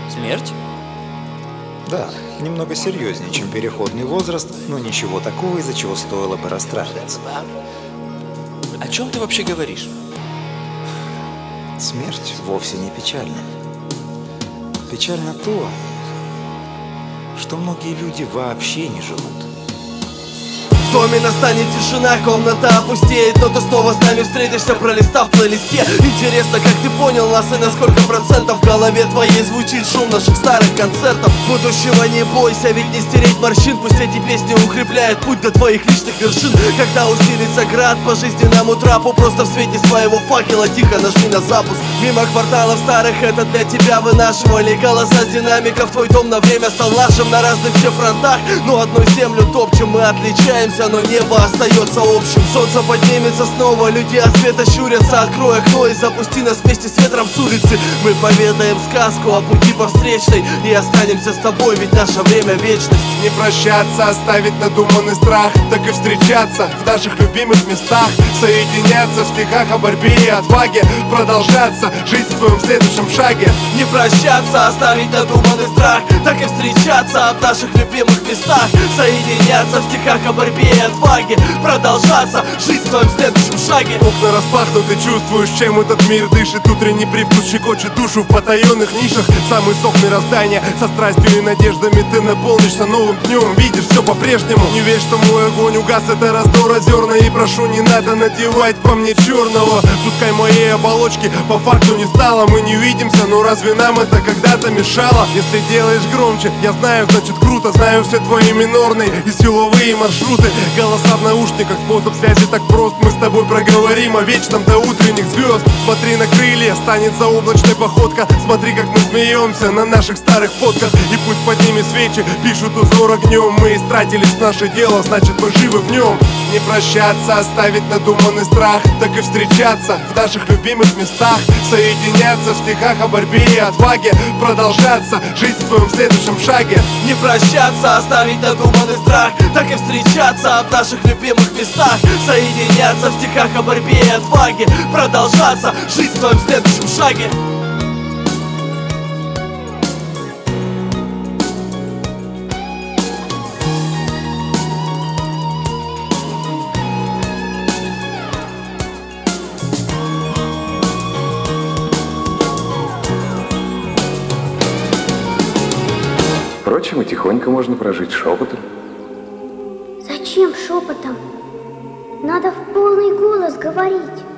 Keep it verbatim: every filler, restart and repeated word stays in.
Смерть? Да, немного серьезнее, чем переходный возраст, но ничего такого, из-за чего стоило бы расстраиваться. О чем ты вообще говоришь? Смерть вовсе не печальна. Печально то, что многие люди вообще не живут. В доме настанет тишина, комната опустеет, но ты снова с нами встретишься, пролистав в плейлисте. Интересно, как ты понял нас и на сколько процентов в голове твоей звучит шум наших старых концертов. Будущего не бойся, ведь не стереть морщин, пусть эти песни укрепляют путь до твоих личных вершин. Когда усилится град по жизненному трапу, просто в свете своего факела тихо нажми на запуск. Мимо кварталов старых это для тебя вынашивали голоса с динамиков, твой дом на время стал нашим на разных все фронтах. Но одну землю топчем, мы отличаемся, но небо остается общим. Солнце поднимется снова, люди от света щурятся. Открой окно и запусти нас вместе с ветром с улицы. Мы поведаем сказку о пути по встречной и останемся с тобой, ведь наше время вечность. Не прощаться, оставить надуманный страх, так и встречаться в наших любимых местах, соединяться в стихах о борьбе и отваге, продолжаться жить в твоем следующем шаге. Не прощаться, оставить надуманный страх, так и встречаться в наших любимых местах, соединяться в стихах о борьбе и отваге, продолжаться жить в твоем следующем шаге. Окна распахнуты, чувствуешь, чем этот мир дышит. Утренний привкус щекочет душу в потаенных нишах. Самый сок мироздания, со страстью и надеждами ты наполнишься новым днем. Видишь все по-прежнему. Не верь, что мой огонь угас, это раздор озерна. И прошу, не надо надевать по мне черного. Пускай моей оболочки по факту не стало. Мы не увидимся, но разве нам это когда-то мешало? Если делаешь громче, я знаю, значит круто. Знаю все твои минорные и силовые маршруты. Голоса в наушниках, способ связи так прост. Мы с тобой проговорим о вечном до утренних звезд. Смотри на крылья, станет заоблачной походка. Смотри, как мы смеемся на наших старых фотках. И пусть под ними свечи пишут узор огнем. Мы истратились в наше дело, значит мы живы в нем. Не прощаться, оставить надуманный страх, так и встречаться в наших любимых местах, соединяться в стихах о борьбе и отваге, продолжаться жить в твоем следующем шаге. Не прощаться, оставить надуманный страх, так и встречаться в наших любимых местах, соединяться в стихах о борьбе и отваге, продолжаться жить в твоем следующем шаге. Впрочем, и тихонько можно прожить шепотом. Зачем шепотом? Надо в полный голос говорить.